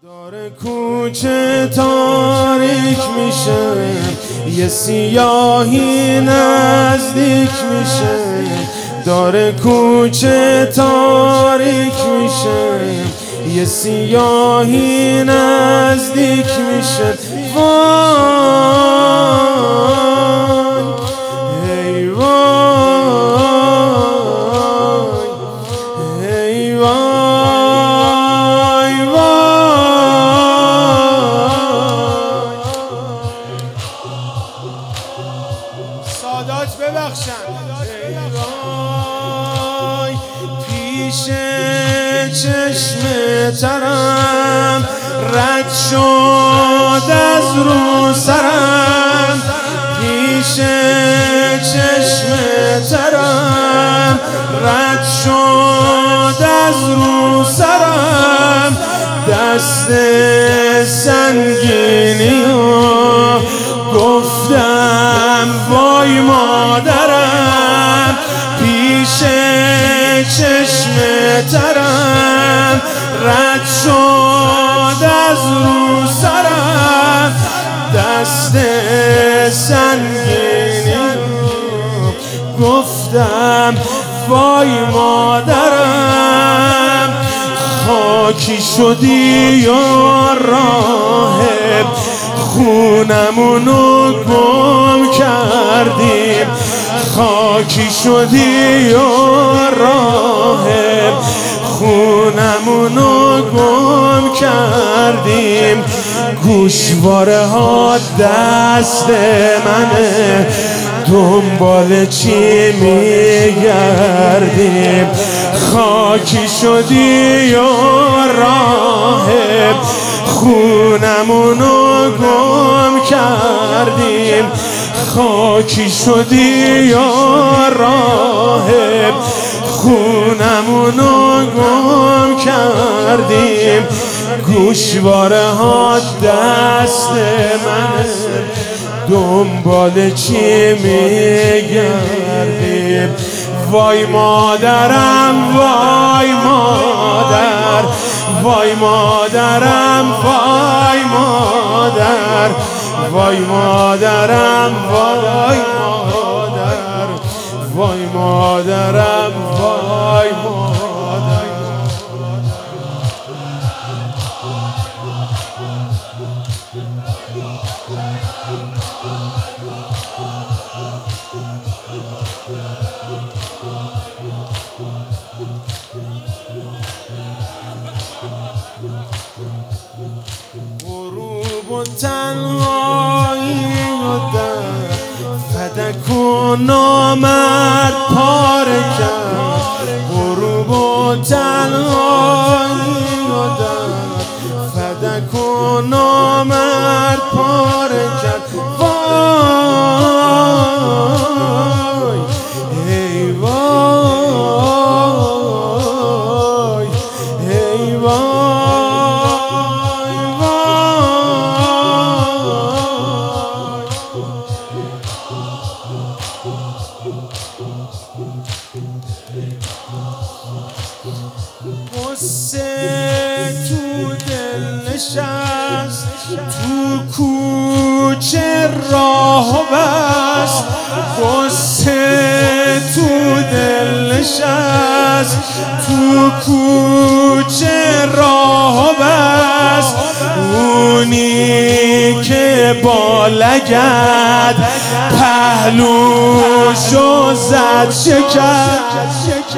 داره کوچه تاریک میشه، یه سیاهی نزدیک میشه. داره کوچه تاریک میشه، یه سیاهی نزدیک میشه. سادات ببخشن. پیش چشم ترم رد شد از رو سرم، پیش چشم ترم رد شد از رو سرم. دست سنگینی و گفتم وای مادرم، پیش چشم ترم رد شد از رو سرم. دست سنگینی گفتم وای مادرم. خاکی شدی یا راهب، خونمونو گم کردیم. خاکی شدی یا راهب، خونمونو گم کردیم. گوشواره ها دست منه، دنبال چی میگردیم؟ خاکی شدی یا راهب، خونمونو گم کردیم. خاکی شدی یا راهب، خونمونو گم کردیم. گوشواره ها دست منه، دنبال چی میگردیم؟ وای مادرم وای مادر، وای مادرم وای مادر، وای مادرم وای مادر، وای مادرم وای مادر. غروب و تنهایی و در فدک و نامرد پاره کرد. غروب و تنهایی و در فدک و نامرد پاره کرد. وای ای وای ای وای قصه تو دل نشست، تو کوچه راه و بست. قصه تو دل نشست، تو کوچه راه و بست. اونی که با لگد پهلوشو زد شکست.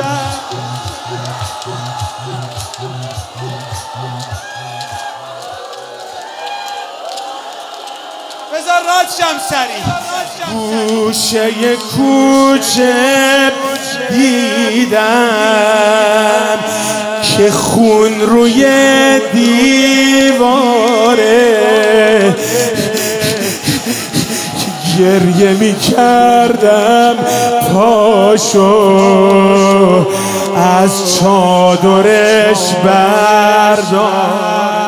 بذار راد شمسری. گوشه کوچه دیدم که خون روی دیواره، گریه می کردم پاشو از چادرش بردار.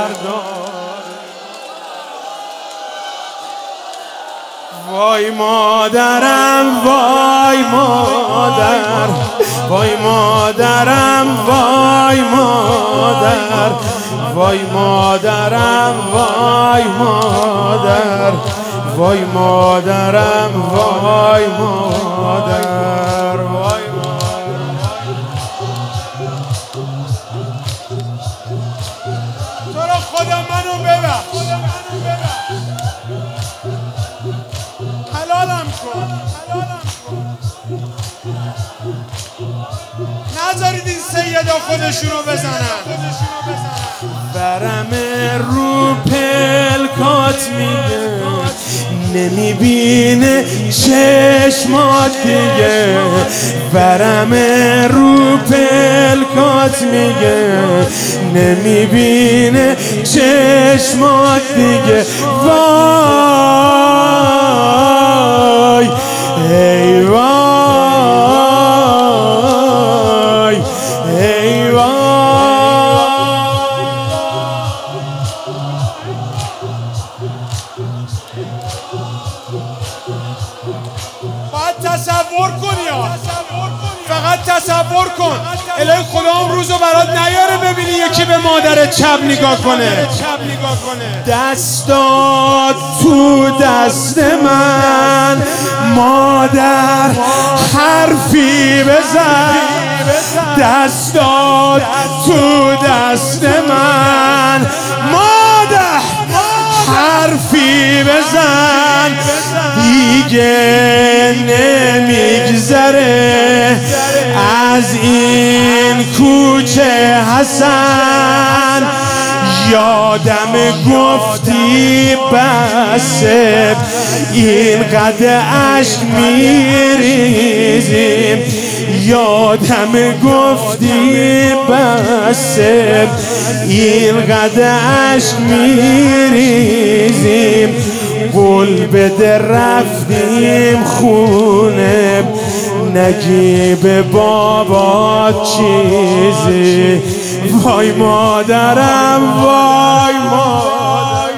وای مادرم وای مادر، وای مادرم وای مادر، وای مادرم وای مادر، وای مادرم وای مادر، وای تو را خدا منو ببخش، حلالم کن، نذارید این سیدا خودشونو بزنن. برم رو پلکات میگه نمیبینه چشمات دیگه، برم رو پلکات میگه نمیبینه چشمات دیگه. وای ای وای ای وای. باید تصور کنی ها، فقط تصور کن الهی خدا اون روزو برات نیاره ببینی یکی به مادرت چپ نگاه کنه. دستات تو دست من مادر حرفی بزن، دستات تو دست من مادر حرفی بزن. دیگه نمیگذره از این کوچه حسن، یادم گفتی بسه اینقدر عشق میریزیم، یادم گفتی بسه اینقدر عشق میریزیم. قول بده رفتیم خونه نگی به بابا چیزی. وای مادرم وای مادر.